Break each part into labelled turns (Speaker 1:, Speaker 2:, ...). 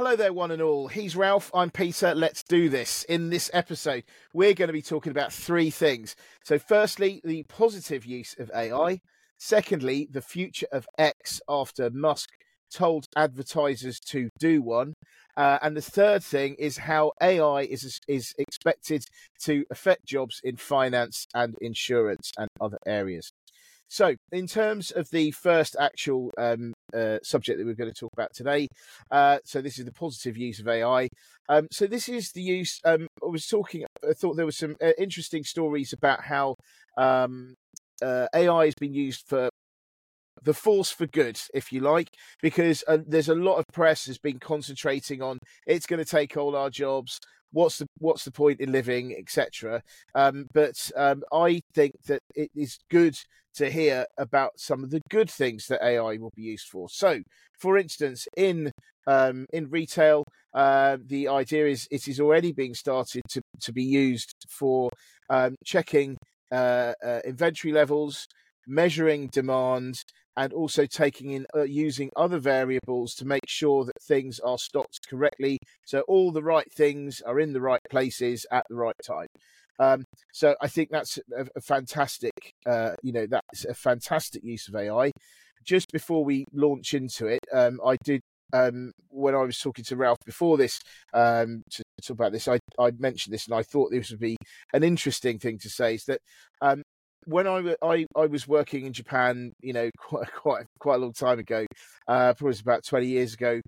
Speaker 1: Hello there, one and all. He's Ralph. I'm Peter. Let's do this. In this episode, we're going to be talking about three things. So, firstly, the positive use of AI. Secondly, the future of X after Musk told advertisers to do one. And the third thing is how AI is expected to affect jobs in finance and insurance and other areas. So, in terms of the first actual subject that we're going to talk about today, so this is the positive use of AI. So, this is the use. I thought there were some interesting stories about how AI has been used for the force for good, if you like, because there's a lot of press has been concentrating on it's going to take all our jobs. What's the point in living, etc. But I think that it is good to hear about some of the good things that AI will be used for. So, for instance, in retail, the idea is it is already being started to be used for checking inventory levels, measuring demand, and also taking in using other variables to make sure that things are stocked correctly, so all the right things are in the right places at the right time. So I think that's a fantastic, that's a fantastic use of AI. Just before we launch into it, I did. When I was talking to Ralph before this, to talk about this, I mentioned this, and I thought this would be an interesting thing to say. Is that when I was working in Japan, quite a long time ago, probably about 20 years ago.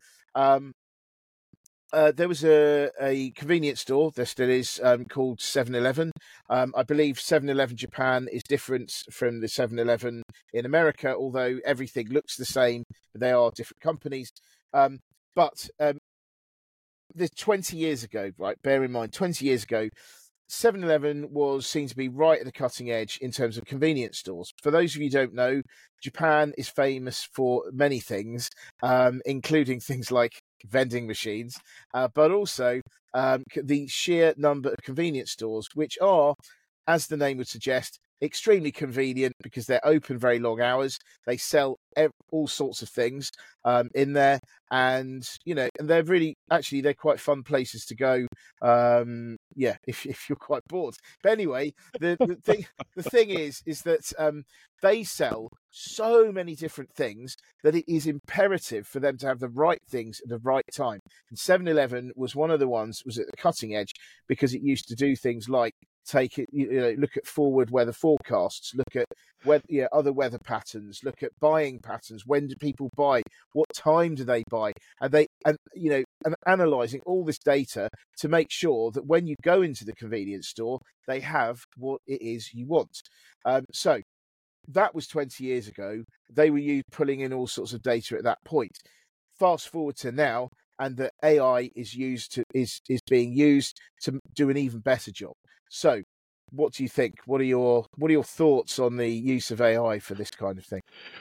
Speaker 1: There was a convenience store, there still is, called 7-Eleven. I believe 7-Eleven Japan is different from the 7-Eleven in America, although everything looks the same, but they are different companies. But there's 20 years ago, right? Bear in mind, 20 years ago, 7-Eleven was seen to be right at the cutting edge in terms of convenience stores. For those of you who don't know, Japan is famous for many things, including things like vending machines, but also the sheer number of convenience stores, which are, as the name would suggest, extremely convenient because they're open very long hours. They sell all sorts of things in there, and and they're really they're quite fun places to go. If you're quite bored. But anyway, the thing is that they sell so many different things that it is imperative for them to have the right things at the right time. And 7-Eleven was one of the ones was at the cutting edge because it used to do things like look at forward weather forecasts, look at other weather patterns, look at buying patterns. When do people buy? What time do they buy? And analysing all this data to make sure that when you go into the convenience store, they have what it is you want. So that was 20 years ago. They were pulling in all sorts of data at that point. Fast forward to now, and the AI is being used to do an even better job. So, what do you think? What are your thoughts on the use of AI for this kind of thing?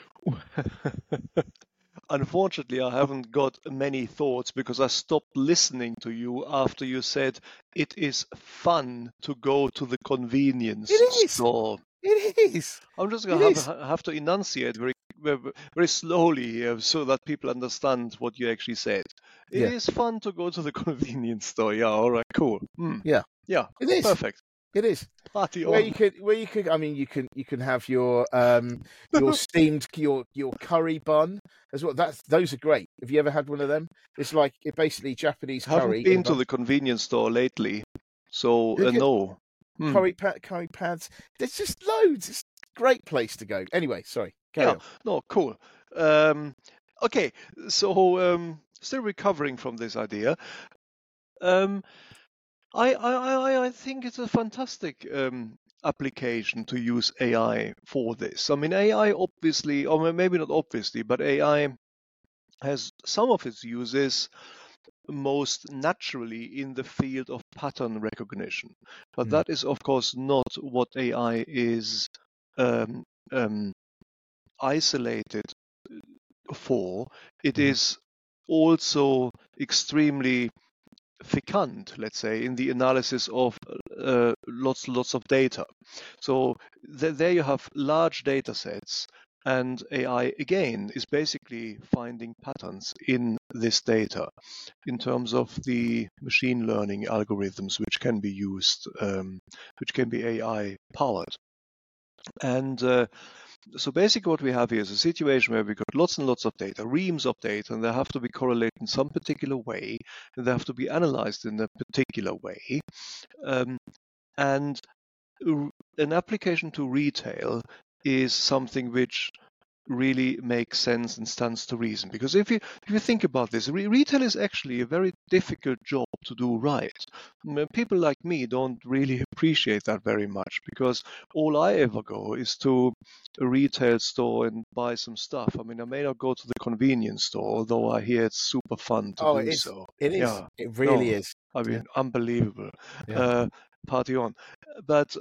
Speaker 2: Unfortunately, I haven't got many thoughts because I stopped listening to you after you said it is fun to go to the convenience store.
Speaker 1: It is.
Speaker 2: I'm just going to have to enunciate very slowly here so that people understand what you actually said. It is fun to go to the convenience store. Yeah, all right, cool.
Speaker 1: Yeah,
Speaker 2: it is perfect.
Speaker 1: It is.
Speaker 2: Party
Speaker 1: where
Speaker 2: on.
Speaker 1: you could. I mean, you can have your steamed your curry bun as well. Those are great. Have you ever had one of them? It's like basically Japanese curry.
Speaker 2: I haven't been to the convenience store lately, so no.
Speaker 1: Curry pads. There's just loads. It's a great place to go. Anyway, sorry. Carry on.
Speaker 2: No, cool. Okay, so still recovering from this idea. I think it's a fantastic application to use AI for this. I mean, AI obviously, or maybe not obviously, but AI has some of its uses most naturally in the field of pattern recognition. But that is, of course, not what AI is isolated for. It is also extremely fecund, let's say, in the analysis of lots of data. So there you have large data sets And AI, again, is basically finding patterns in this data in terms of the machine learning algorithms which can be used, which can be AI powered. And so basically what we have here is a situation where we've got lots and lots of data, reams of data, and they have to be correlated in some particular way, and they have to be analyzed in a particular way. And an application to retail is something which really makes sense and stands to reason. Because if you think about this, retail is actually a very difficult job to do right. People like me don't really appreciate that very much, because all I ever go is to a retail store and buy some stuff. I mean, I may not go to the convenience store, although I hear it's super fun to
Speaker 1: Oh,
Speaker 2: do
Speaker 1: it is.
Speaker 2: so.
Speaker 1: It is.
Speaker 2: Yeah,
Speaker 1: It really
Speaker 2: no,
Speaker 1: is.
Speaker 2: I
Speaker 1: Yeah.
Speaker 2: mean, unbelievable.
Speaker 1: Yeah.
Speaker 2: Party on. But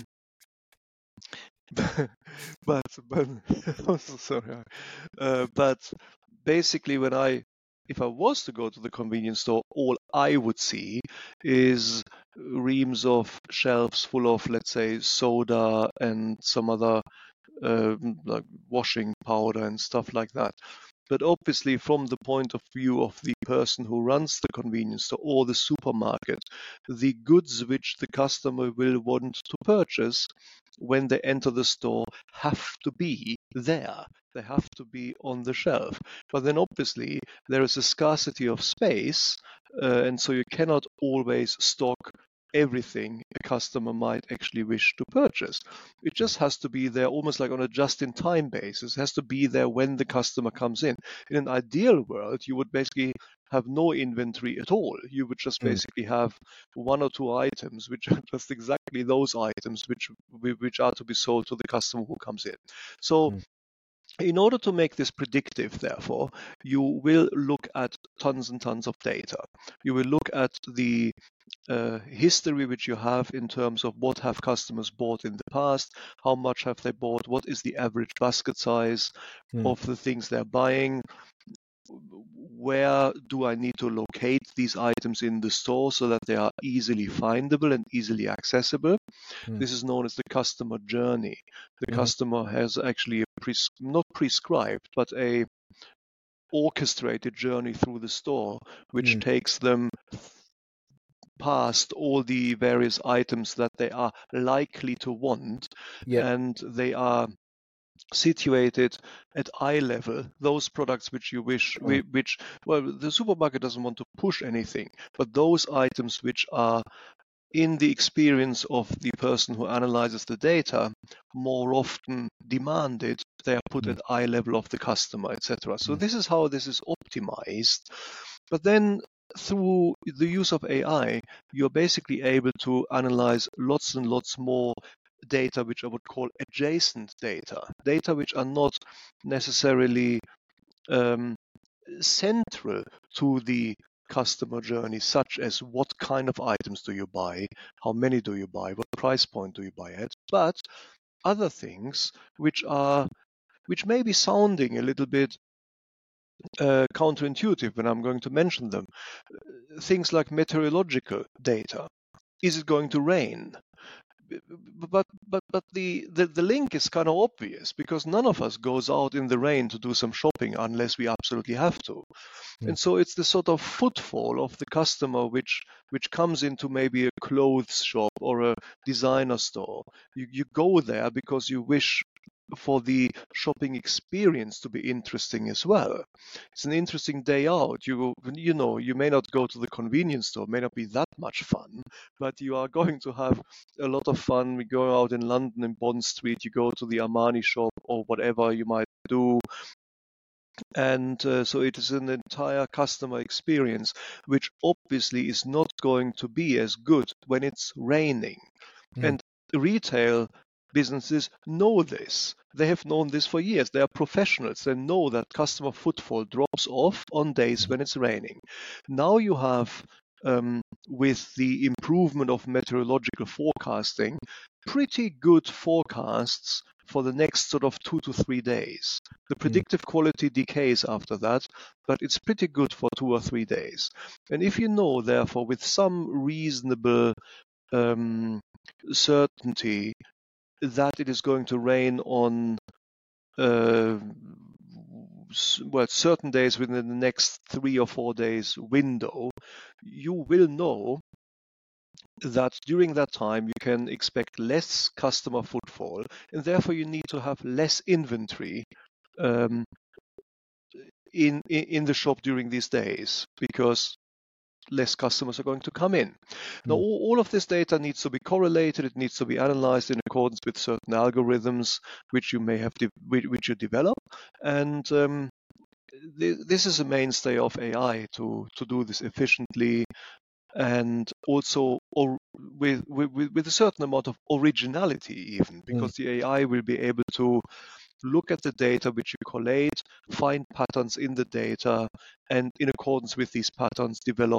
Speaker 2: but I'm so sorry. But basically, if I was to go to the convenience store, all I would see is reams of shelves full of, let's say, soda and some other like washing powder and stuff like that. But obviously, from the point of view of the person who runs the convenience store or the supermarket, the goods which the customer will want to purchase when they enter the store have to be there. They have to be on the shelf. But then obviously, there is a scarcity of space, and so you cannot always stock everything a customer might actually wish to purchase. It just has to be there almost like on a just-in-time basis. It has to be there when the customer comes in. In an ideal world, you would basically have no inventory at all. You would just basically have one or two items, which are just exactly those items which are to be sold to the customer who comes in. So in order to make this predictive, therefore, you will look at tons and tons of data. You will look at the history which you have in terms of what have customers bought in the past, how much have they bought, what is the average basket size of the things they're buying, where do I need to locate these items in the store so that they are easily findable and easily accessible. This is known as the customer journey. The customer has actually not prescribed, but a orchestrated journey through the store, which takes them past all the various items that they are likely to want, and they are situated at eye level, those products which you wish, which, well, the supermarket doesn't want to push anything, but those items which are in the experience of the person who analyzes the data more often demanded, they are put at eye level of the customer, etc. So this is how this is optimized. But then through the use of AI, you're basically able to analyze lots and lots more data, which I would call adjacent data which are not necessarily central to the customer journey, such as what kind of items do you buy, how many do you buy, what price point do you buy at, but other things which may be sounding a little bit counterintuitive when I'm going to mention them. Things like meteorological data. Is it going to rain? But the link is kind of obvious, because none of us goes out in the rain to do some shopping unless we absolutely have to. And so it's the sort of footfall of the customer which comes into maybe a clothes shop or a designer store. You go there because you wish for the shopping experience to be interesting as well. It's an interesting day out. You may not go to the convenience store, may not be that much fun, but you are going to have a lot of fun. We go out in London in Bond Street, you go to the Armani shop or whatever you might do. And so it is an entire customer experience, which obviously is not going to be as good when it's raining. And retail businesses know this. They have known this for years. They are professionals. They know that customer footfall drops off on days when it's raining. Now you have, with the improvement of meteorological forecasting, pretty good forecasts for the next sort of 2 to 3 days. The predictive quality decays after that, but it's pretty good for 2 or 3 days. And if you know, therefore, with some reasonable certainty that it is going to rain on certain days within the next 3 or 4 days window, you will know that during that time you can expect less customer footfall, and therefore you need to have less inventory um, in the shop during these days, because less customers are going to come in. Now, all of this data needs to be correlated. It needs to be analyzed in accordance with certain algorithms which you may have which you develop, and this is a mainstay of AI to do this efficiently, and also with a certain amount of originality, even because the AI will be able to look at the data which you collate, find patterns in the data, and in accordance with these patterns, develop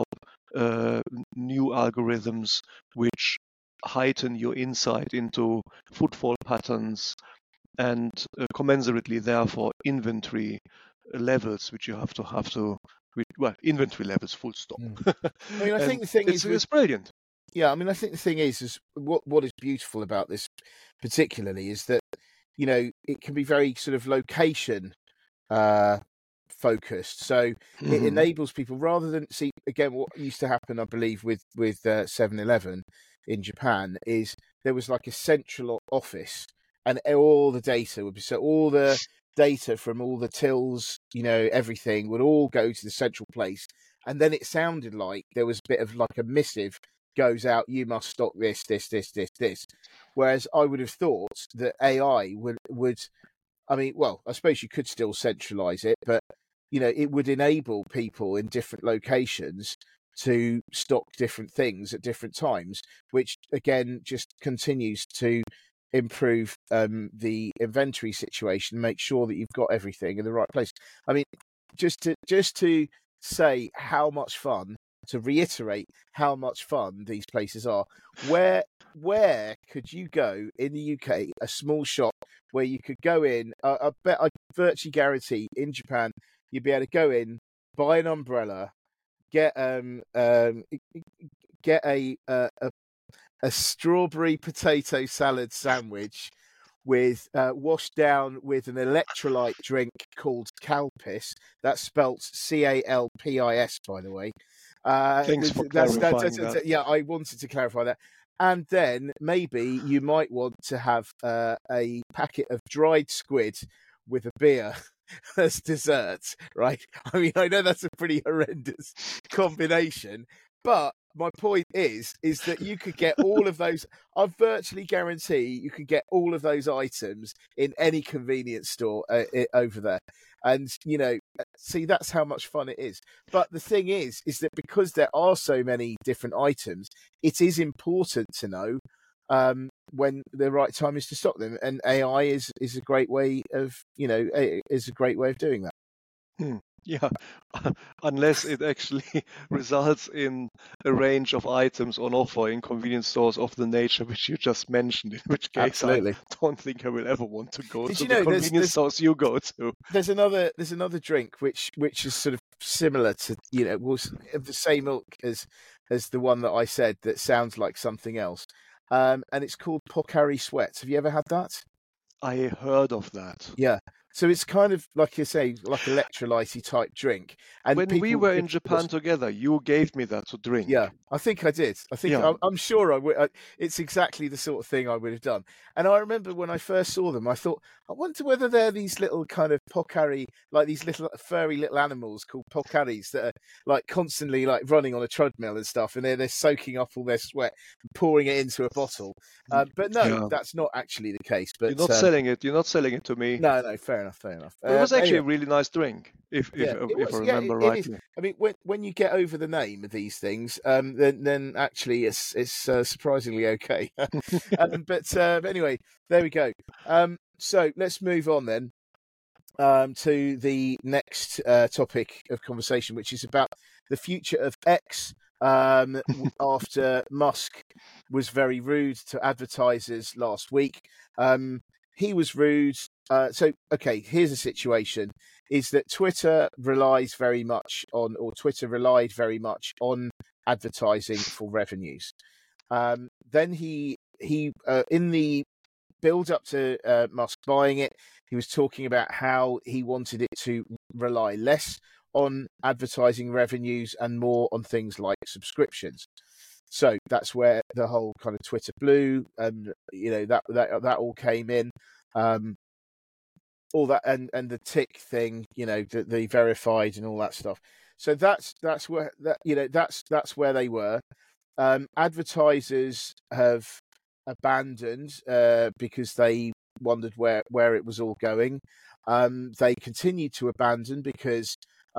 Speaker 2: new algorithms which heighten your insight into footfall patterns and commensurately, therefore, inventory levels which you have to inventory levels, full stop.
Speaker 1: I mean, I think the thing
Speaker 2: it's brilliant.
Speaker 1: Yeah, I mean, I think the thing is what is beautiful about this particularly is that, you know, it can be very sort of location focused. So it enables people, rather than see, again, what used to happen, I believe, with 7-Eleven in Japan, is there was like a central office, and all the data would be, so all the data from all the tills, you know, everything would all go to the central place, and then it sounded like there was a bit of like a missive goes out, you must stock this. Whereas I would have thought that AI would I mean, well, I suppose you could still centralize it, but, you know, it would enable people in different locations to stock different things at different times, which again just continues to improve the inventory situation, make sure that you've got everything in the right place. I mean, just to say how much fun, to reiterate how much fun these places are. Where could you go in the UK, a small shop where you could go in? I bet, I virtually guarantee, in Japan you'd be able to go in, buy an umbrella, get get a strawberry potato salad sandwich with washed down with an electrolyte drink called Calpis. That's spelt Calpis, by the way.
Speaker 2: Thanks for clarifying that.
Speaker 1: Yeah, I wanted to clarify that. And then maybe you might want to have a packet of dried squid with a beer as dessert, right? I mean, I know that's a pretty horrendous combination, but my point is that you could get all of those. I virtually guarantee you could get all of those items in any convenience store over there. And, you know, see, that's how much fun it is. But the thing is that because there are so many different items, it is important to know when the right time is to stock them. And AI is a great way of, you know, is a great way of doing that.
Speaker 2: Yeah, unless it actually results in a range of items on offer in convenience stores of the nature which you just mentioned, in which case
Speaker 1: Absolutely.
Speaker 2: I don't think I will ever want to go to
Speaker 1: you know,
Speaker 2: the convenience stores you go to.
Speaker 1: There's another drink which is sort of similar to, you know, was of the same ilk as the one that I said, that sounds like something else. And it's called Pocari Sweat. Have you ever had that?
Speaker 2: I heard of that.
Speaker 1: Yeah. So it's kind of like you say, like electrolyte type drink. And
Speaker 2: when we were in Japan together, you gave me that to drink.
Speaker 1: Yeah, I think I did. I think I'm sure I would. It's exactly the sort of thing I would have done. And I remember when I first saw them, I thought, I wonder whether they're these little kind of Pocari, like these little furry little animals called Pocaris that are like constantly like running on a treadmill and stuff, and they're soaking up all their sweat and pouring it into a bottle. But no, that's not actually the case. But
Speaker 2: you're not selling it. You're not selling it to me.
Speaker 1: No, fair enough.
Speaker 2: But it was actually a really nice drink, if I remember rightly.
Speaker 1: I mean, when you get over the name of these things, then actually it's surprisingly okay. But anyway, there we go. So let's move on then to the next topic of conversation, which is about the future of X. After Musk was very rude to advertisers last week, he was rude. So, okay, here's the situation: is that Twitter relied very much on advertising for revenues. Then he in the build up to Musk buying it, he was talking about how he wanted it to rely less on advertising revenues and more on things like subscriptions. So that's where the whole kind of Twitter Blue and that all came in. All that and the tick thing, the verified and all that stuff. So that's where that's where they were. Advertisers have abandoned because they wondered where it was all going. They continue to abandon because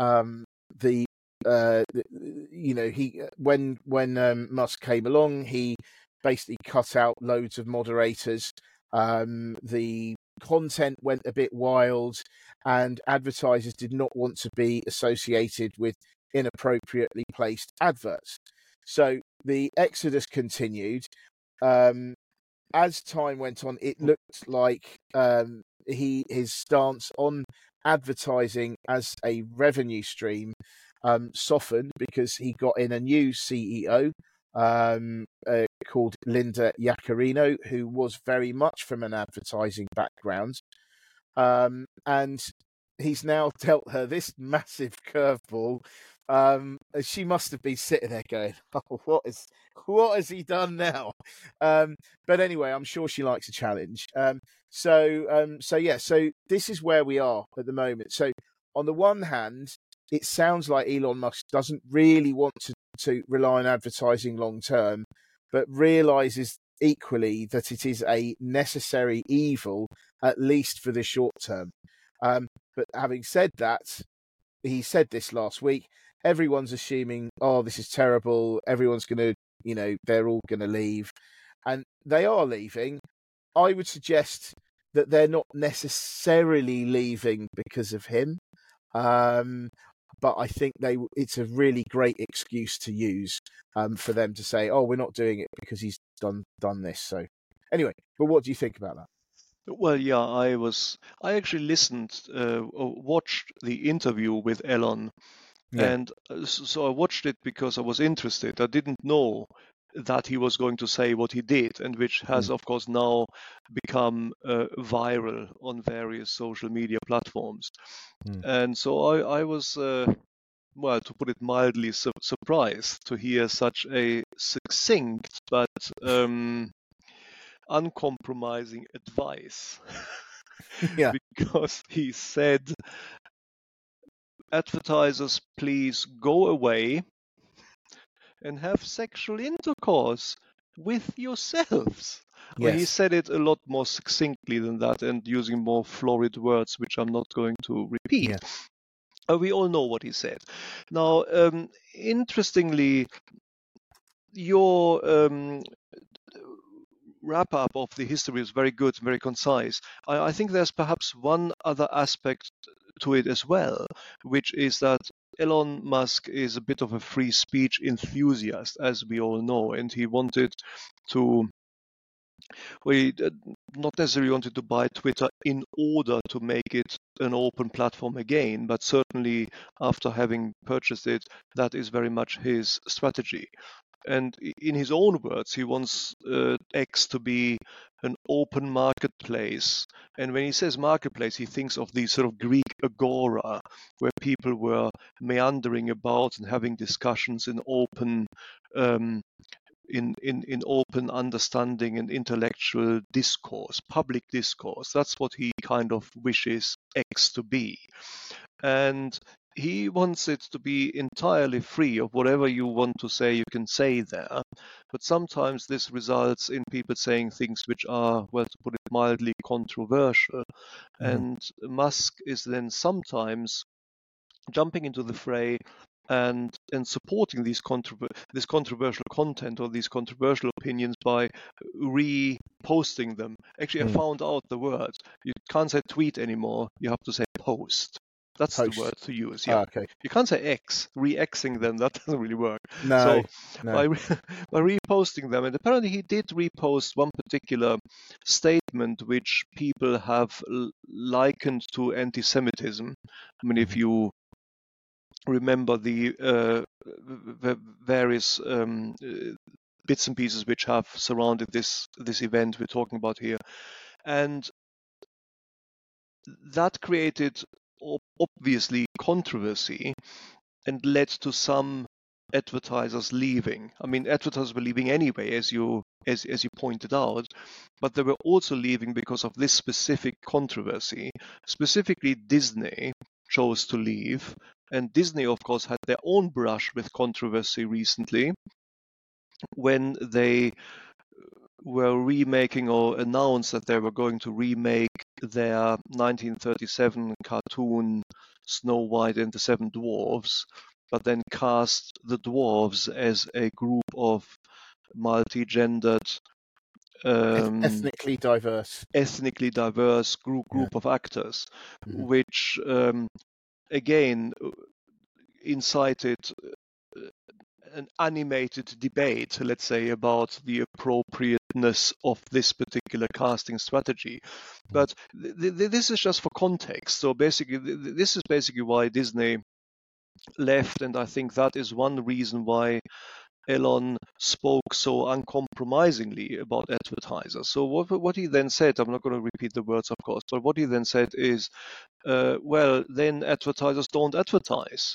Speaker 1: when Musk came along, he basically cut out loads of moderators. The content went a bit wild, and advertisers did not want to be associated with inappropriately placed adverts. So the exodus continued. As time went on, it looked like his stance on advertising as a revenue stream softened because he got in a new CEO called Linda Yaccarino, who was very much from an advertising background. And he's now dealt her this massive curveball. She must have been sitting there going, "Oh, what has he done now?" But anyway, I'm sure she likes a challenge. So this is where we are at the moment. So on the one hand, it sounds like Elon Musk doesn't really want to rely on advertising long term, but realizes equally that it is a necessary evil, at least for the short term. But having said that, he said this last week, everyone's assuming, oh, this is terrible. Everyone's going to, they're all going to leave. And they are leaving. I would suggest that they're not necessarily leaving because of him. But I think it's a really great excuse to use for them to say, oh, we're not doing it because he's done this. So anyway, but what do you think about that?
Speaker 2: Well, yeah, I actually watched the interview with Elon, and so I watched it because I was interested. I didn't know that he was going to say what he did, and which has, of course, now become viral on various social media platforms. And so I was, well, to put it mildly, surprised to hear such a succinct but uncompromising advice.
Speaker 1: Yeah.
Speaker 2: Because he said, advertisers, please go away and have sexual intercourse with yourselves. Well, he said it a lot more succinctly than that and using more florid words, which I'm not going to repeat. We all know what he said. Now, interestingly, your wrap up of the history is very good, very concise. I think there's perhaps one other aspect to it as well, which is that Elon Musk is a bit of a free speech enthusiast, as we all know, and he wanted to, not necessarily wanted to buy Twitter in order to make it an open platform again, but certainly after having purchased it, that is very much his strategy. And in his own words, he wants X to be an open marketplace. And when he says marketplace, he thinks of the sort of Greek agora, where people were meandering about and having discussions in open in open understanding and intellectual discourse, public discourse. That's what he kind of wishes X to be. And he wants it to be entirely free of whatever you want to say, you can say there. But sometimes this results in people saying things which are, well, to put it mildly, controversial. And Musk is then sometimes jumping into the fray and supporting this controversial content or these controversial opinions by reposting them. Actually, I found out the word. You can't say tweet anymore. You have to say post. That's the word to use. Yeah.
Speaker 1: Okay.
Speaker 2: You can't say X. Re-Xing them, that doesn't really work.
Speaker 1: No.
Speaker 2: By reposting them, and apparently he did repost one particular statement which people have likened to anti-Semitism. I mean, if you remember the various bits and pieces which have surrounded this event we're talking about here. And that created obviously controversy and led to some advertisers leaving. I mean, advertisers were leaving anyway, as you pointed out, but they were also leaving because of this specific controversy. Specifically, Disney chose to leave, and Disney, of course, had their own brush with controversy recently when they were remaking or announced that they were going to remake their 1937 cartoon Snow White and the Seven Dwarfs, but then cast the dwarves as a group of multi-gendered,
Speaker 1: ethnically diverse
Speaker 2: group of actors, which again incited an animated debate, let's say, about the appropriateness of this particular casting strategy. But this is just for context. So basically, this is basically why Disney left, and I think that is one reason why Elon spoke so uncompromisingly about advertisers. So what he then said, I'm not going to repeat the words, of course, but what he then said is, well, then advertisers don't advertise.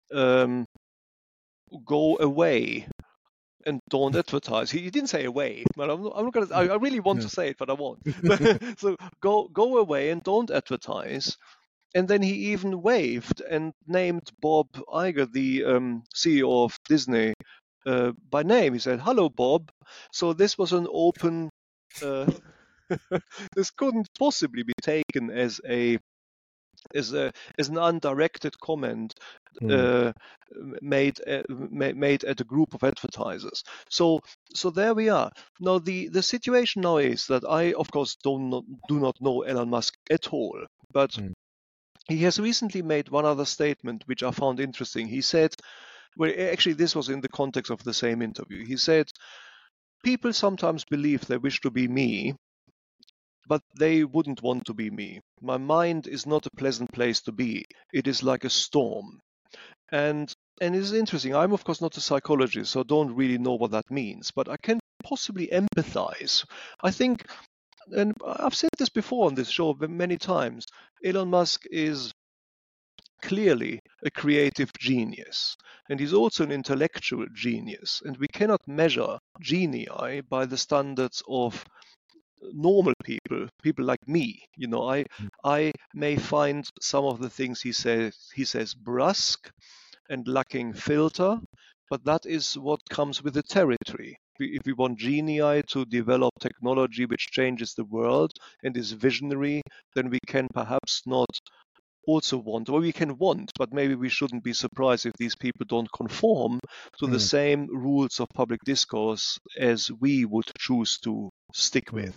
Speaker 2: Go away and don't advertise. He didn't say away, but I'm not going to. I really want to say it, but I won't. So go away and don't advertise. And then he even waved and named Bob Iger, the CEO of Disney, by name. He said, "Hello, Bob." So this was an open. This couldn't possibly be taken as an undirected comment made at a group of advertisers. So there we are. Now the situation now is that I, of course, do not know Elon Musk at all, but he has recently made one other statement which I found interesting. He said, well, actually this was in the context of the same interview. He said, people sometimes believe they wish to be me, but they wouldn't want to be me. My mind is not a pleasant place to be. It is like a storm. And it is interesting. I'm, of course, not a psychologist, so I don't really know what that means, but I can possibly empathize. I think, and I've said this before on this show many times, Elon Musk is clearly a creative genius, and he's also an intellectual genius, and we cannot measure genii by the standards of normal people like me. I may find some of the things he says brusque and lacking filter, but that is what comes with the territory. If we want genii to develop technology which changes the world and is visionary, then we can perhaps not also want, or we can want, but maybe we shouldn't be surprised if these people don't conform to the same rules of public discourse as we would choose to stick with.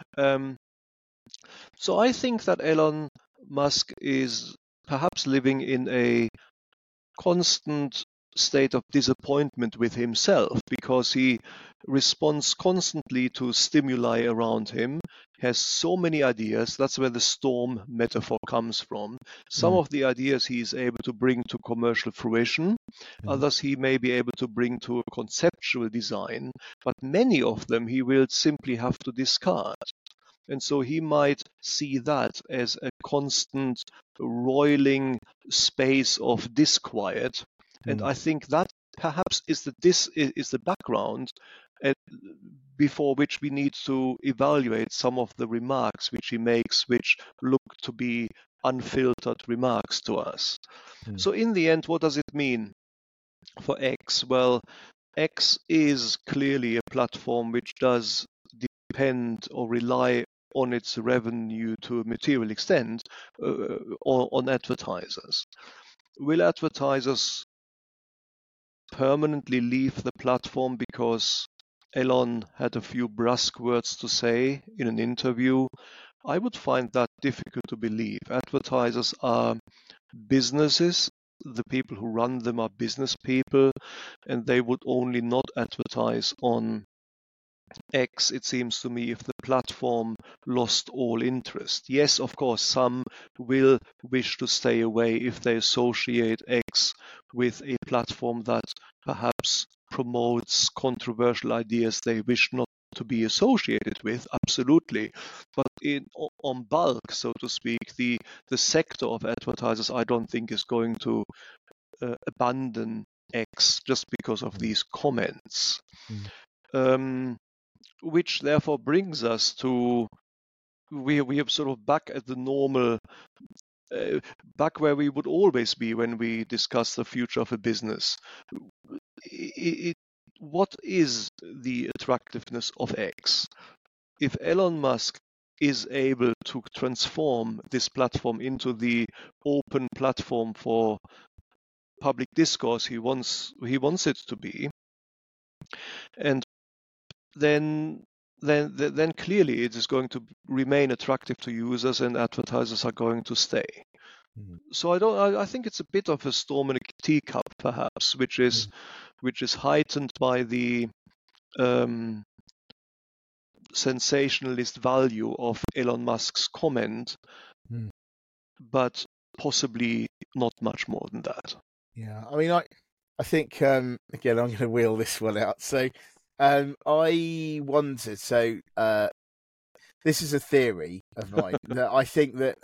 Speaker 2: So I think that Elon Musk is perhaps living in a constant state of disappointment with himself because he responds constantly to stimuli around him, has so many ideas. That's where the storm metaphor comes from. Some of the ideas he is able to bring to commercial fruition, others he may be able to bring to a conceptual design, but many of them he will simply have to discard. And so he might see that as a constant roiling space of disquiet. And I think that perhaps is the background before which we need to evaluate some of the remarks which he makes, which look to be unfiltered remarks to us. So in the end, what does it mean for X? Well, X is clearly a platform which does depend or rely on its revenue to a material extent on advertisers. Will advertisers permanently leave the platform because Elon had a few brusque words to say in an interview? I would find that difficult to believe. Advertisers are businesses. The people who run them are business people, and they would only not advertise on X, it seems to me, if the platform lost all interest. Yes, of course, some will wish to stay away if they associate X with a platform that perhaps promotes controversial ideas they wish not to to be associated with, absolutely. But on bulk, so to speak, the sector of advertisers, I don't think is going to abandon X just because of these comments. Which therefore brings us to we are sort of back at the normal, back where we would always be when we discuss the future of a business. What is the attractiveness of X? If Elon Musk is able to transform this platform into the open platform for public discourse he wants it to be, and then clearly it is going to remain attractive to users, and advertisers are going to stay. So I think it's a bit of a storm in a teacup, perhaps, which is heightened by the sensationalist value of Elon Musk's comment, but possibly not much more than that.
Speaker 1: Yeah, I mean, I think again, I'm going to wheel this one out. So, I wondered. So, this is a theory of mine that I think that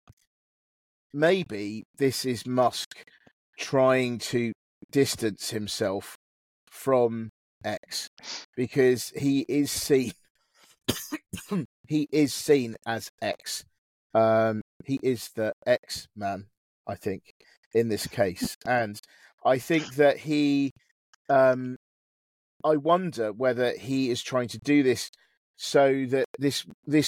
Speaker 1: maybe this is Musk trying to distance himself from X because he is seen as X. He is the X man, I think, in this case, and I think that he. I wonder whether he is trying to do this so that this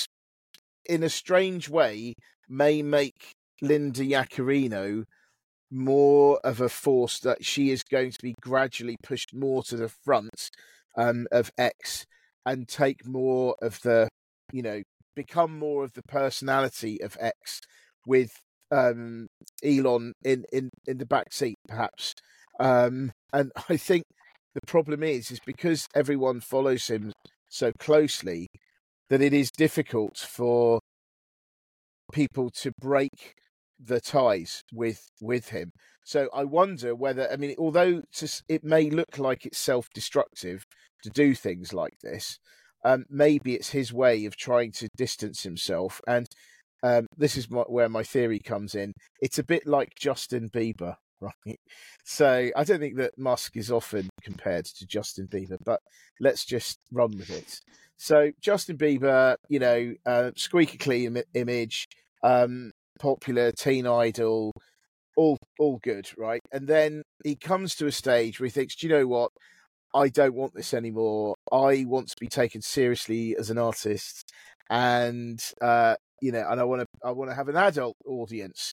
Speaker 1: in a strange way may make Linda Yaccarino more of a force, that she is going to be gradually pushed more to the front of X and take more of the, become more of the personality of X with Elon in the back seat, perhaps. And I think the problem is because everyone follows him so closely that it is difficult for people to break the ties with him. So I wonder whether, I mean, although it may look like it's self-destructive to do things like this, maybe it's his way of trying to distance himself. And this is where my theory comes in. It's a bit like Justin Bieber, right? So I don't think that Musk is often compared to Justin Bieber, but let's just run with it. So Justin Bieber, squeaky clean image, popular teen idol, all good, right? And then he comes to a stage where he thinks, do you know what? I don't want this anymore. I want to be taken seriously as an artist, and and I want to have an adult audience.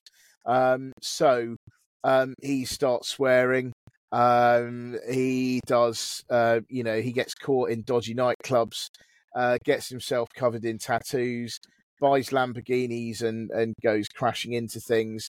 Speaker 1: So he starts swearing. He does. He gets caught in dodgy nightclubs. Gets himself covered in tattoos. Buys Lamborghinis and goes crashing into things.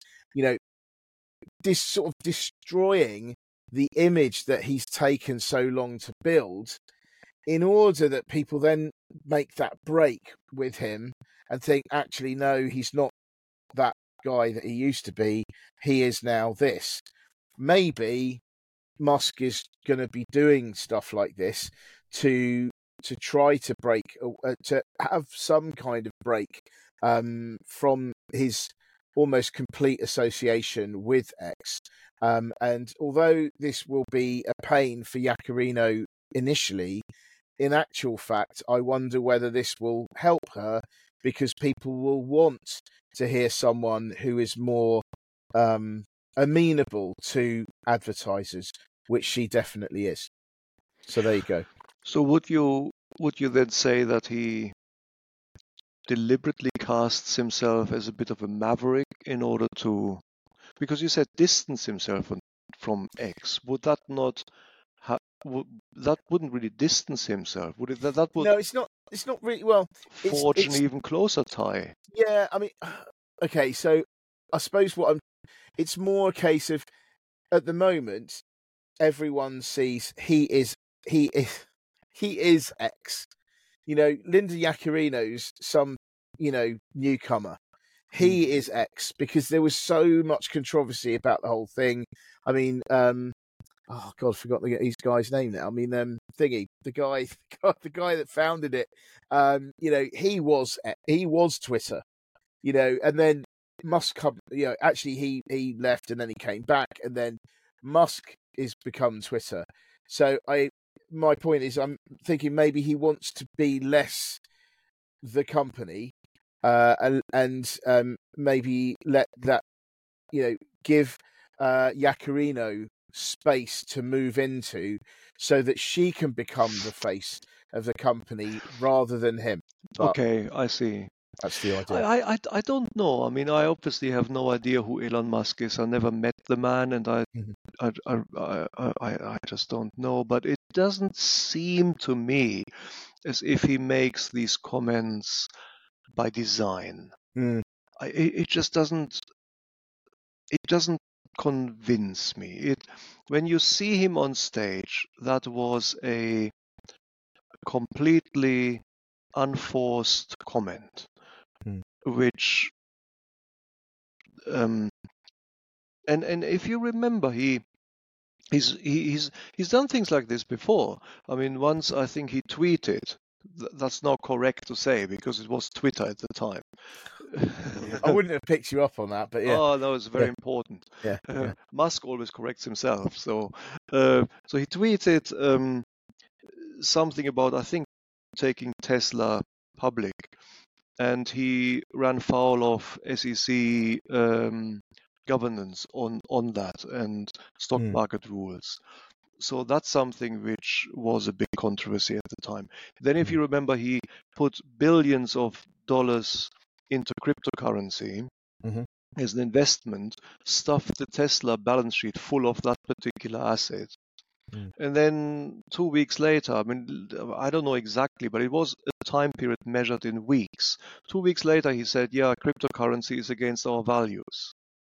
Speaker 1: This sort of destroying the image that he's taken so long to build, in order that people then make that break with him and think, actually, no, he's not that guy that he used to be. He is now this. Maybe Musk is going to be doing stuff like this to try to break, to have some kind of break from his almost complete association with X. And although this will be a pain for Yaccarino initially, in actual fact, I wonder whether this will help her, because people will want to hear someone who is more amenable to advertisers, which she definitely is. So there you go.
Speaker 2: So would you then say that he deliberately casts himself as a bit of a maverick in order to, because you said distance himself from X? Would that not that wouldn't really distance himself, would it? That would
Speaker 1: No, it's not really. Well,
Speaker 2: forge an even closer tie.
Speaker 1: Yeah, I mean, okay. So I suppose it's more a case of, at the moment, everyone sees he is X. Linda Yaccarino's some newcomer. He is X, because there was so much controversy about the whole thing. I mean, oh God, I forgot his guy's name now. I mean, thingy, the guy, the guy that founded it. He was Twitter. And then Musk come. Actually, he left and then he came back, and then Musk is become Twitter. So my point is, I'm thinking maybe he wants to be less the company, and maybe let that, give Yacarino space to move into, so that she can become the face of the company rather than him. But
Speaker 2: Okay, I see.
Speaker 1: that's the idea.
Speaker 2: I don't know. I mean, I obviously have no idea who Elon Musk is. I never met the man, and I just don't know. But it doesn't seem to me as if he makes these comments by design.
Speaker 1: Mm.
Speaker 2: It just doesn't. It doesn't convince me. When you see him on stage, that was a completely unforced comment, which and if you remember, he's done things like this before. I mean, once I think he tweeted. That's not correct to say because it was Twitter at the time.
Speaker 1: I wouldn't have picked you up on that, but yeah.
Speaker 2: Oh, no, it's very important.
Speaker 1: Yeah.
Speaker 2: Musk always corrects himself. So he tweeted something about, I think, taking Tesla public, and he ran foul of SEC governance on that and stock market rules. So that's something which was a big controversy at the time. Then, if you remember, he put billions of dollars into cryptocurrency as an investment, stuffed the Tesla balance sheet full of that particular asset. And then 2 weeks later, I mean, I don't know exactly, but it was a time period measured in weeks. 2 weeks later, he said, yeah, cryptocurrency is against our values.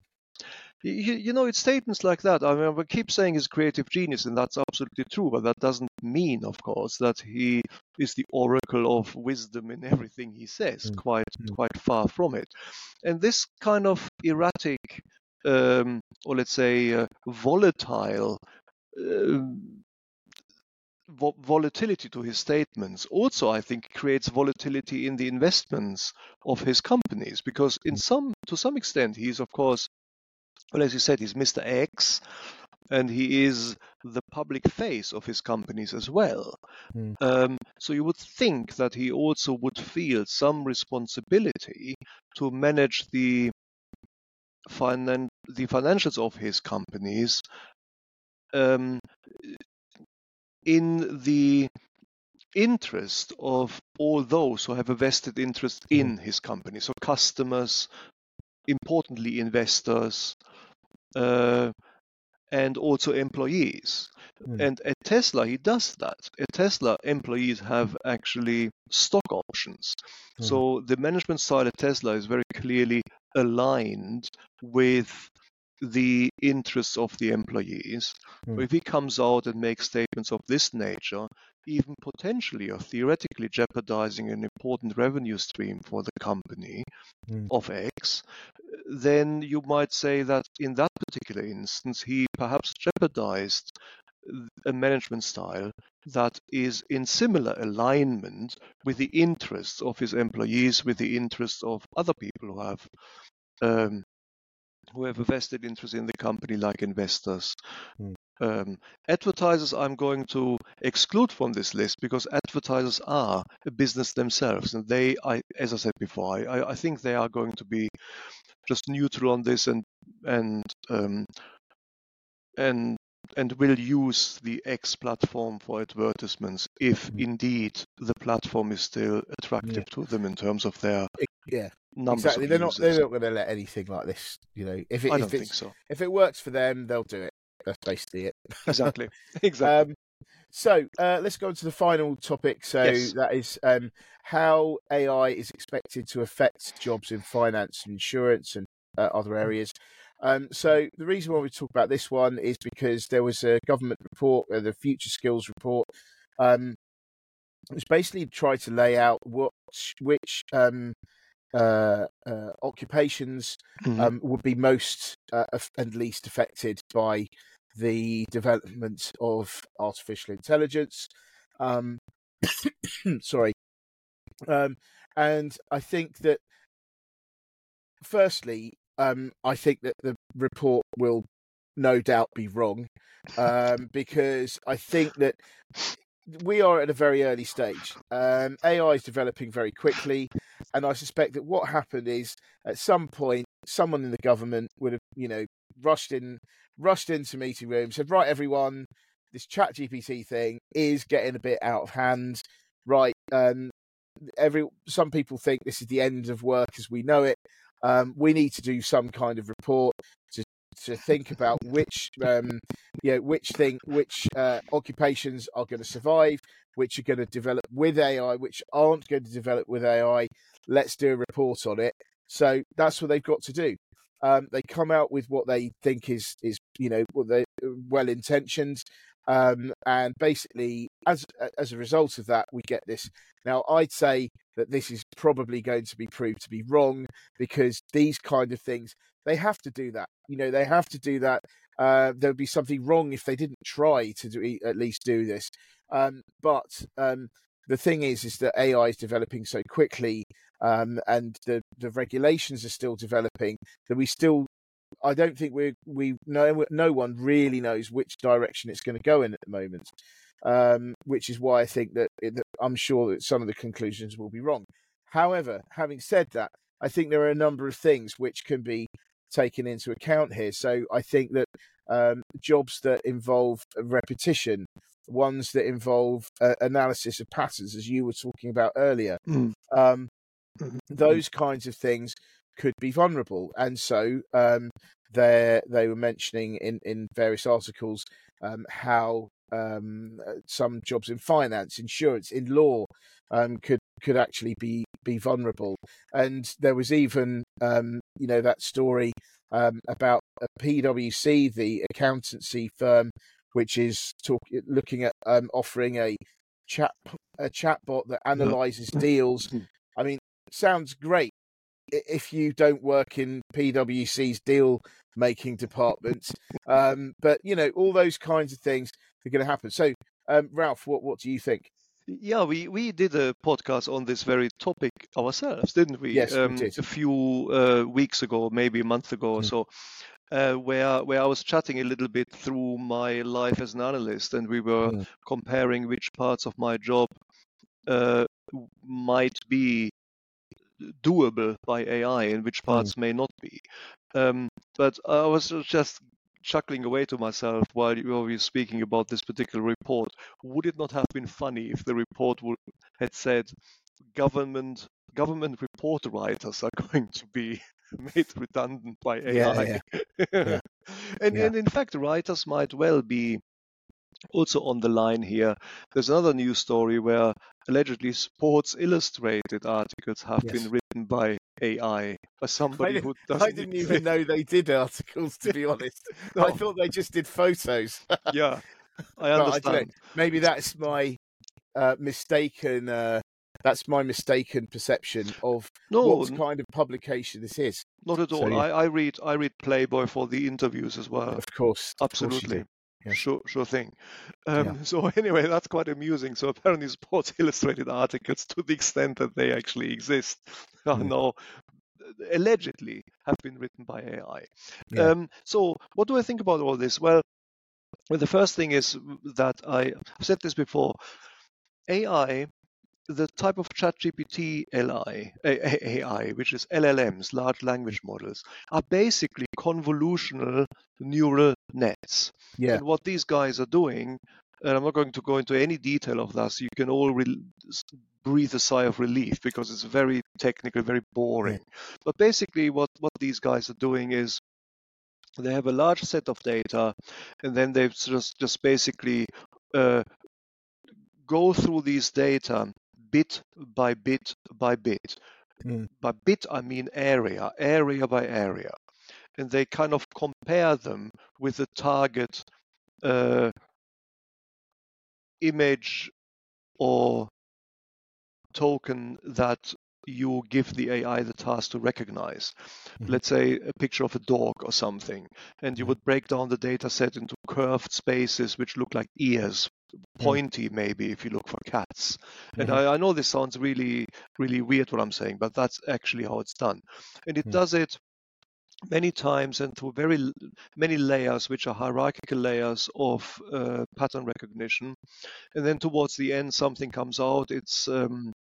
Speaker 2: It's statements like that. I mean, we keep saying he's creative genius, and that's absolutely true, but that doesn't mean, of course, that he is the oracle of wisdom in everything he says. Quite far from it. And this kind of erratic, or let's say volatile volatility to his statements also, I think, creates volatility in the investments of his companies, because to some extent, he's, of course, well, as you said, he's Mr. X, and he is the public face of his companies as well. So you would think that he also would feel some responsibility to manage the financials of his companies in the interest of all those who have a vested interest in his company. So customers, importantly investors, and also employees. And at Tesla, he does that. At Tesla, employees have actually stock options. So the management style at Tesla is very clearly aligned with the interests of the employees. If he comes out and makes statements of this nature, even potentially or theoretically jeopardizing an important revenue stream for the company of X, then you might say that in that particular instance, he perhaps jeopardized a management style that is in similar alignment with the interests of his employees, with the interests of other people who have a vested interest in the company, like investors. Advertisers, I'm going to exclude from this list, because advertisers are a business themselves, and as I said before, I think they are going to be just neutral on this and will use the X platform for advertisements if indeed the platform is still attractive to them in terms of their numbers
Speaker 1: exactly.
Speaker 2: of
Speaker 1: They're
Speaker 2: users.
Speaker 1: not going to let anything like this. If
Speaker 2: I don't think so.
Speaker 1: If it works for them, they'll do it. That's basically it.
Speaker 2: Exactly.
Speaker 1: So let's go on to the final topic. So that is how AI is expected to affect jobs in finance, insurance, and other areas. So the reason why we talk about this one is because there was a government report, the Future Skills report, which basically tried to lay out which occupations would be most and least affected by the development of artificial intelligence. Sorry. And I think that, firstly, I think that the report will no doubt be wrong, because I think that we are at a very early stage. AI is developing very quickly, and I suspect that what happened is at some point someone in the government would have, rushed into meeting rooms, said, "Right, everyone, this ChatGPT thing is getting a bit out of hand. Right, some people think this is the end of work as we know it. We need to do some kind of report to think about which occupations are going to survive, which are going to develop with AI, which aren't going to develop with AI. Let's do a report on it." So that's what they've got to do. They come out with what they think is what they well intentioned, and basically as a result of that, we get this. Now, I'd say that this is probably going to be proved to be wrong, because these kind of things, they have to do that. They have to do that. There would be something wrong if they didn't try to at least do this. But the thing is that AI is developing so quickly, and the regulations are still developing, that I don't think no one really knows which direction it's going to go in at the moment. Which is why I think that I'm sure that some of the conclusions will be wrong. However, having said that, I think there are a number of things which can be taken into account here. So I think that jobs that involve repetition, ones that involve analysis of patterns, as you were talking about earlier, those kinds of things could be vulnerable. And so they were mentioning in various articles how some jobs in finance, insurance, in law could actually be vulnerable. And there was even that story about PwC, the accountancy firm, which is looking at offering a chatbot that analyzes deals. I mean, sounds great if you don't work in PwC's deal making department, but all those kinds of things are going to happen. So, Ralph, what do you think?
Speaker 2: Yeah, we did a podcast on this very topic ourselves, didn't we?
Speaker 1: Yes, we did.
Speaker 2: A few weeks ago, maybe a month ago or so, where I was chatting a little bit through my life as an analyst, and we were comparing which parts of my job might be doable by AI and which parts may not be. But I was just chuckling away to myself while you were speaking about this particular report. Would it not have been funny if the report had said government report writers are going to be made redundant by AI?
Speaker 1: Yeah.
Speaker 2: And in fact, writers might well be also on the line here. There's another news story where allegedly Sports Illustrated articles have been written by AI, by somebody who doesn't.
Speaker 1: I didn't even know they did articles, to be honest. No. I thought they just did photos.
Speaker 2: Yeah, I understand.
Speaker 1: Maybe that's my mistaken. That's my mistaken perception of what kind of publication this is.
Speaker 2: Not at all. So, I read Playboy for the interviews as well.
Speaker 1: Of course,
Speaker 2: absolutely.
Speaker 1: Yes.
Speaker 2: Sure thing. So anyway, that's quite amusing. So apparently Sports Illustrated articles, to the extent that they actually exist, are now allegedly have been written by AI. So what do I think about all this? Well, the first thing is that I've said this before. AI, the type of ChatGPT AI, which is LLMs, large language models, are basically convolutional neural nets.
Speaker 1: Yeah.
Speaker 2: And what these guys are doing, and I'm not going to go into any detail of that, so you can all breathe a sigh of relief because it's very technical, very boring. Yeah. But basically what these guys are doing is they have a large set of data, and then they just basically go through these data bit by bit by bit. By bit, I mean area by area. And they kind of compare them with the target image or token that you give the AI the task to recognize,
Speaker 1: Mhm.
Speaker 2: let's say a picture of a dog or something, and you would break down the data set into curved spaces which look like ears, pointy maybe if you look for cats. And I know this sounds really, really weird what I'm saying, but that's actually how it's done. And it does it many times and through many layers, which are hierarchical layers of pattern recognition. And then towards the end, something comes out. It's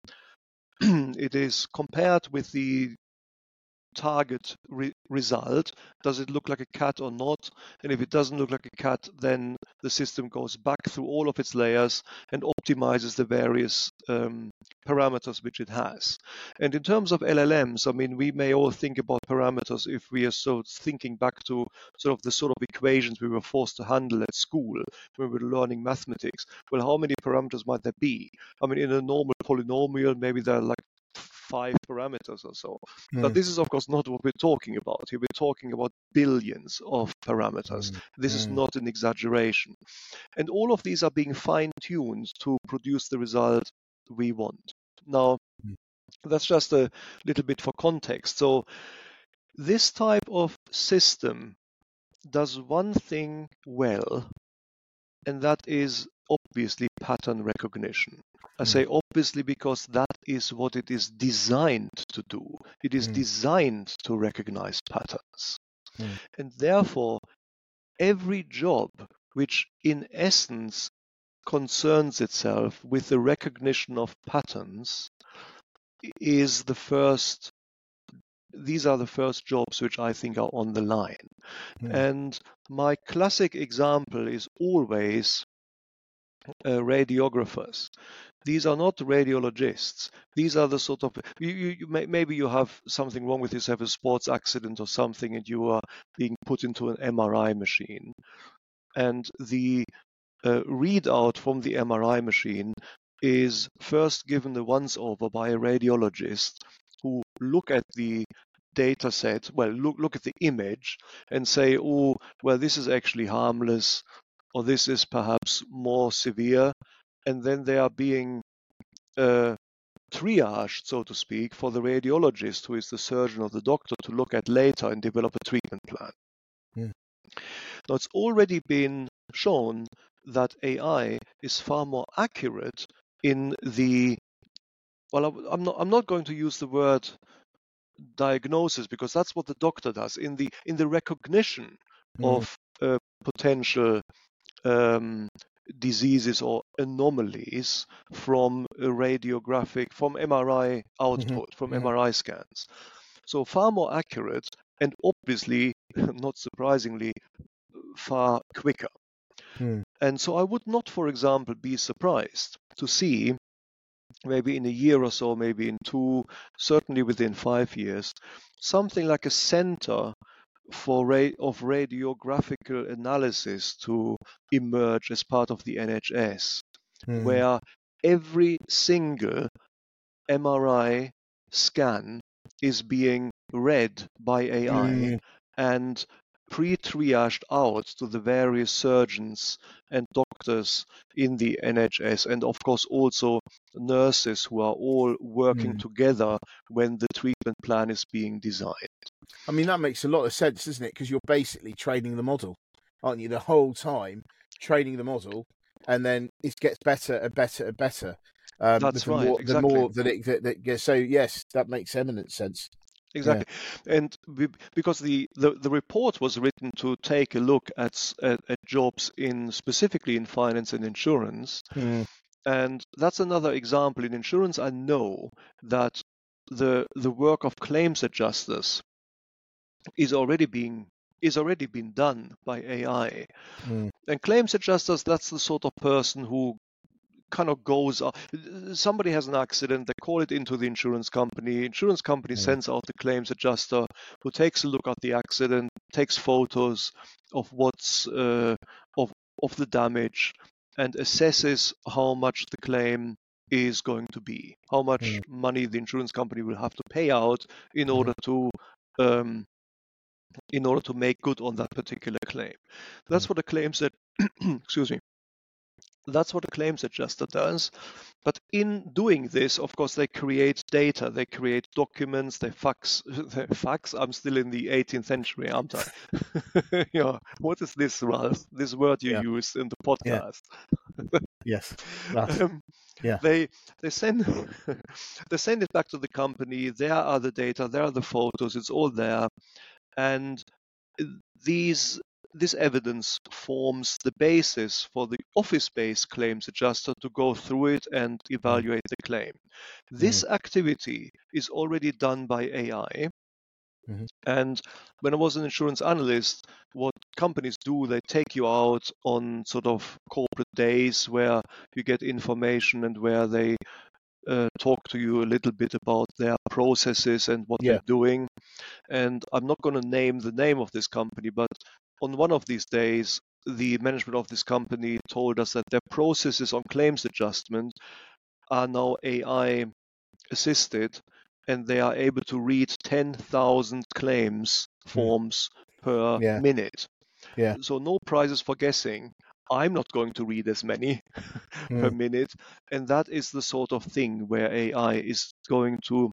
Speaker 2: it is compared with the target result. Does it look like a cat or not? And if it doesn't look like a cat, then the system goes back through all of its layers and optimizes the various parameters which it has. And in terms of LLMs, I mean, we may all think about parameters if we are so thinking back to sort of equations we were forced to handle at school when we were learning mathematics. Well, how many parameters might there be? I mean, in a normal polynomial, maybe there are like 5 parameters or so. But this is, of course, not what we're talking about here. We're talking about billions of parameters. This is not an exaggeration. And all of these are being fine-tuned to produce the result we want. Now, that's just a little bit for context. So this type of system does one thing well, and that is obviously pattern recognition. I say obviously because that is what it is designed to do. It is designed to recognize patterns. And therefore, every job which in essence concerns itself with the recognition of patterns is these are the first jobs which I think are on the line. And my classic example is always radiographers. These are not radiologists. These are the sort of maybe you have something wrong with yourself, a sports accident or something, and you are being put into an MRI machine. And the readout from the MRI machine is first given the once over by a radiologist who look at the data set, well, look at the image and say, oh, well, this is actually harmless, or this is perhaps more severe, and then they are being triaged, so to speak, for the radiologist, who is the surgeon or the doctor, to look at later and develop a treatment plan. Now, it's already been shown that AI is far more accurate in the, well, I'm not going to use the word diagnosis because that's what the doctor does, in the recognition of potential diseases or anomalies from from MRI output, from MRI scans. So far more accurate and obviously, not surprisingly, far quicker. And so I would not, for example, be surprised to see maybe in a year or so, maybe in 2, certainly within 5 years, something like a center of radiographical analysis to emerge as part of the NHS, where every single MRI scan is being read by AI and pre-triaged out to the various surgeons and doctors in the NHS, and of course also nurses who are all working together when the treatment plan is being designed.
Speaker 1: I mean, that makes a lot of sense, doesn't it? Because you're basically training the model, aren't you? The whole time training the model, and then it gets better and better and better.
Speaker 2: That's right. Exactly.
Speaker 1: The more that it gets. So yes, that makes eminent sense.
Speaker 2: Exactly. Yeah. And because the report was written to take a look at jobs specifically in finance and insurance. And that's another example. In insurance, I know that the work of claims adjusters is already being done by AI. And claims adjusters, that's the sort of person who kind of goes, somebody has an accident, they call it into the insurance company sends out the claims adjuster, who takes a look at the accident, takes photos of what's of the damage, and assesses how much the claim is going to be, how much money the insurance company will have to pay out in order to make good on that particular claim. That's what a claims that excuse me, That's what a claims adjuster does. But in doing this, of course, they create data, they create documents, they fax. I'm still in the 18th century, aren't I? Yeah. What is this, Ralph? This word you
Speaker 1: Yeah.
Speaker 2: used in the
Speaker 1: Yeah.
Speaker 2: podcast.
Speaker 1: Yes. That's, yeah.
Speaker 2: They send they send it back to the company. There are the data, there are the photos, it's all there, and this evidence forms the basis for the office-based claims adjuster to go through it and evaluate the claim. This activity is already done by AI.
Speaker 1: Mhm.
Speaker 2: And when I was an insurance analyst, what companies do, they take you out on sort of corporate days where you get information and where they talk to you a little bit about their processes and what
Speaker 1: Yeah.
Speaker 2: they're doing. And I'm not going to name the name of this company, but on one of these days, the management of this company told us that their processes on claims adjustment are now AI assisted, and they are able to read 10,000 claims forms per
Speaker 1: Yeah.
Speaker 2: minute.
Speaker 1: Yeah.
Speaker 2: So no prizes for guessing. I'm not going to read as many per minute, and that is the sort of thing where AI is going to,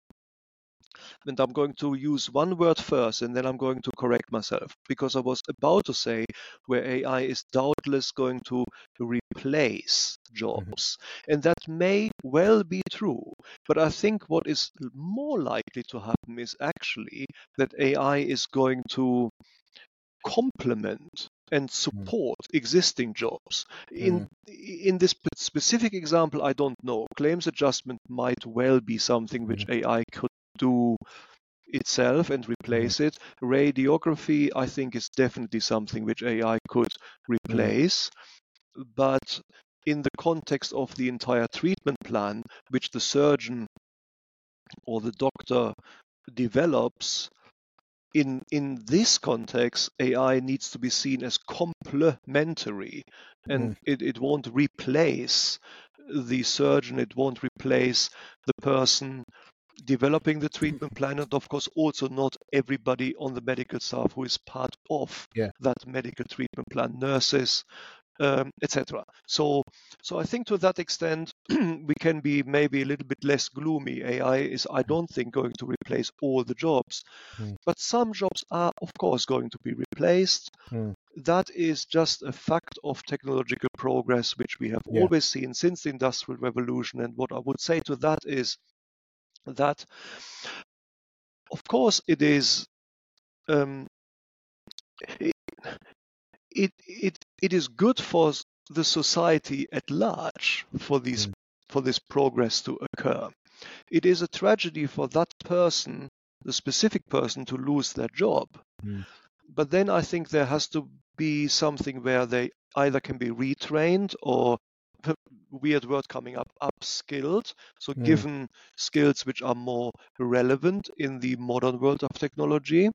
Speaker 2: and I'm going to use one word first and then I'm going to correct myself, because I was about to say where AI is doubtless going to replace jobs. And that may well be true, but I think what is more likely to happen is actually that AI is going to complement and support existing jobs. In this specific example, I don't know. Claims adjustment might well be something which AI could do itself and replace it. Radiography, I think, is definitely something which AI could replace. But in the context of the entire treatment plan, which the surgeon or the doctor develops, in this context, AI needs to be seen as complementary, and it won't replace the surgeon, it won't replace the person developing the treatment plan, and of course also not everybody on the medical staff who is part of that medical treatment plan, nurses, etc. So I think to that extent we can be maybe a little bit less gloomy. AI is, I don't think, going to replace all the jobs, but some jobs are of course going to be replaced. That is just a fact of technological progress which we have always seen since the Industrial Revolution. And what I would say to that is that of course it is it is good for the society at large for this progress to occur. It is a tragedy for that person, the specific person, to lose their job. But then I think there has to be something where they either can be retrained or, weird word coming up, upskilled. So given skills which are more relevant in the modern world of technology.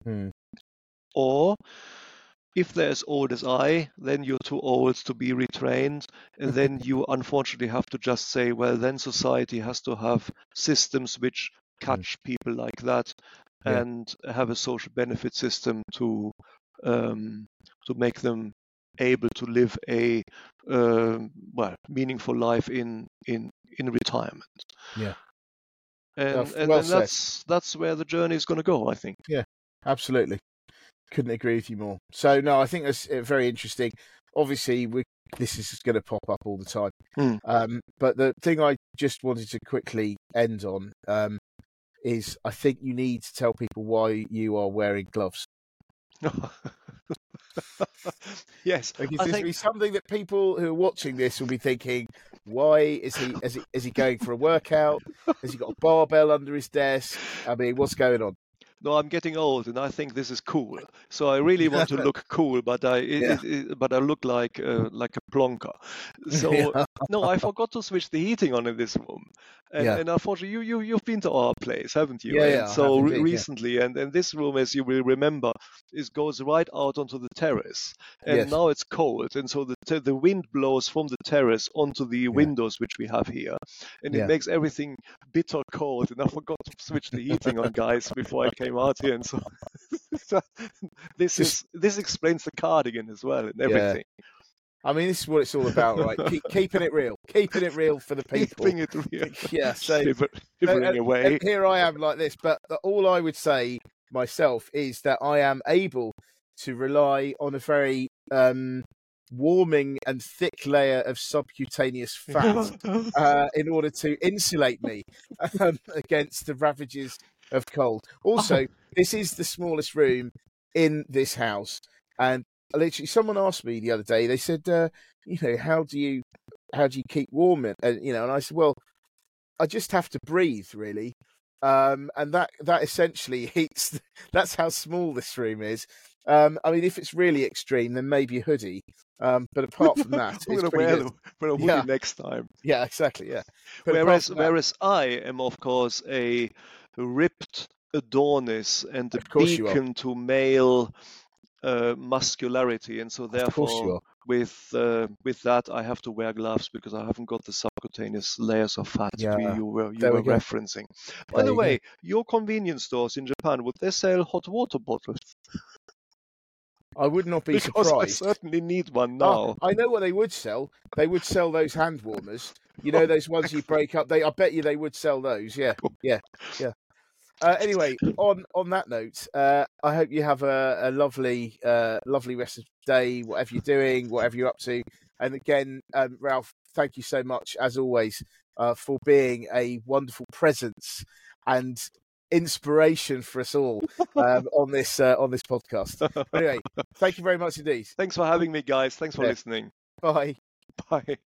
Speaker 2: Or if they're as old as I, then you're too old to be retrained. And then you unfortunately have to just say, well, then society has to have systems which catch people like that and have a social benefit system to make them able to live a meaningful life in retirement. And that's where the journey is going to go, I think.
Speaker 1: Yeah, absolutely. Couldn't agree with you more. So no, I think that's very interesting. Obviously, this is going to pop up all the time. But the thing I just wanted to quickly end on is I think you need to tell people why you are wearing gloves.
Speaker 2: Yes,
Speaker 1: because this will be something that people who are watching this will be thinking, why is he going for a workout? Has he got a barbell under his desk? I mean, what's going on?
Speaker 2: No, I'm getting old, and I think this is cool. So I really want to look cool, but I look like a plonker. So no, I forgot to switch the heating on in this room, and unfortunately, you've been to our place, haven't you?
Speaker 1: Yeah,
Speaker 2: and so recently, and this room, as you will remember, goes right out onto the terrace, and now it's cold, and so the wind blows from the terrace onto the windows which we have here, and it makes everything bitter cold. And I forgot to switch the heating on, guys, before I came out here, and so this explains the cardigan as well and everything.
Speaker 1: I mean, this is what it's all about, right? Keeping it real for the people.
Speaker 2: Keeping it real.
Speaker 1: Yeah, so
Speaker 2: shivering away.
Speaker 1: And here I am like this, but all I would say myself is that I am able to rely on a very warming and thick layer of subcutaneous fat in order to insulate me against the ravages of cold. Also, this is the smallest room in this house, and literally, someone asked me the other day. They said, how do you keep warm? And I said, well, I just have to breathe, really. And that essentially heats. That's how small this room is. I mean, if it's really extreme, then maybe a hoodie. But apart from that,
Speaker 2: I'm
Speaker 1: it's
Speaker 2: gonna
Speaker 1: pretty good.
Speaker 2: wear a hoodie next time.
Speaker 1: Yeah, exactly. Yeah. But
Speaker 2: Whereas I am, of course, a ripped Adonis and a beacon to male muscularity, and so therefore with that I have to wear gloves because I haven't got the subcutaneous layers of fat you were referencing. By the way, your convenience stores in Japan, would they sell hot water bottles?
Speaker 1: I would not be surprised.
Speaker 2: I certainly need one now.
Speaker 1: I know what they would sell. They would sell those hand warmers. You know, those ones you break up. I bet you they would sell those. Yeah. Anyway, on that note, I hope you have a lovely rest of the day, whatever you're doing, whatever you're up to. And again, Ralph, thank you so much, as always, for being a wonderful presence and inspiration for us all on this podcast. Anyway, thank you very much indeed.
Speaker 2: Thanks for having me, guys. Thanks for listening.
Speaker 1: Bye.
Speaker 2: Bye.